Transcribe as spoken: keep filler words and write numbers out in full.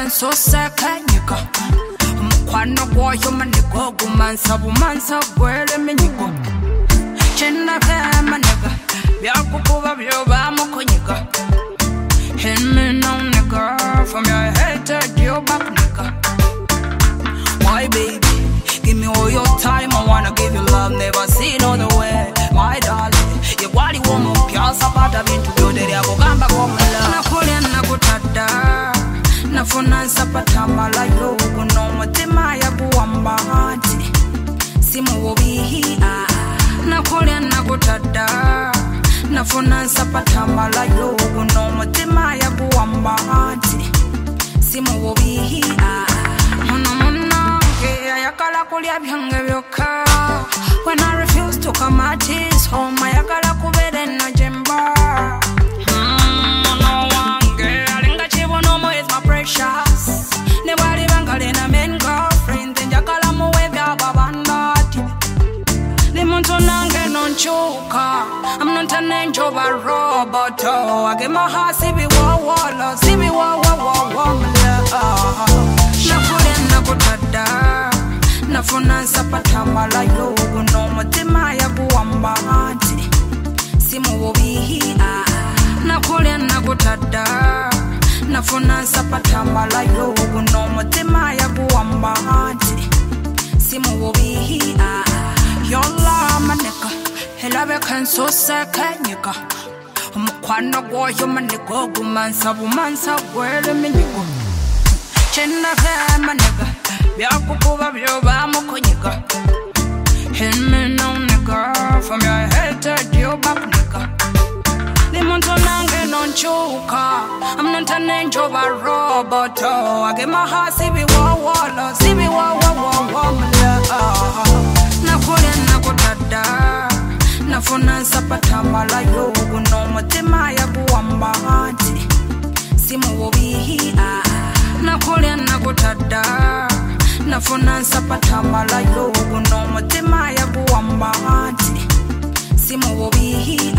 so sakanyika Mkwano gwoyo manigo gumansa bumansa gwele minyigo Chena kama nigga Byakukuba byoba mukonyika Hit me now nigga From your head to your back nigga My baby Give me all your time I wanna give you love Never seen other way My darling You wali woman Pyasa pata bintu byoderi Akugamba kwa mala Nakulya nakutada Nafuna nsapata malayo Guno mutima ya kuwamba hati Simu wobihi Nakulya nakutada Nafuna nsapata malayo Guno mutima ya kuwamba hati Simu wobihi Muna muna Ayakala kulya byange byoka When I refuse to come at his home Ayakala kubere na jemba Precious Nobody bangale na men girlfriend Njakala muwe bya babandati Limuntu nange nonchuka I'm not an angel but robot I get my heart sibi wa wala Sibi wa wa wa wa Nakule nakutada Nafuna nsapata malayo Guno mutima ya kuwamba hati Simu wobihi Nakule nakutada Nafuna nsapata malayo Guno mutima ya kuwamba hati Simu wobihi Yola maneka Helabe kanso sakanyika Mkwano gwoyo manigo Gumansa bumansa gwele minyigo Chena kama nigga Byakukuba byoba mukonyika Hit me now nigga From your head to your back nigga Limuntu nange nonchuka I'm not an angel but robot I get my heart sibi wa wala Sibi wa wa wa wa mla Nakule nakutada Nafuna nsapata malayo Guno mutima ya kuwamba hati Simu wobihi Nakule nakutada Nafuna nsapata malayo Guno mutima ya kuwamba hati Simu wobihi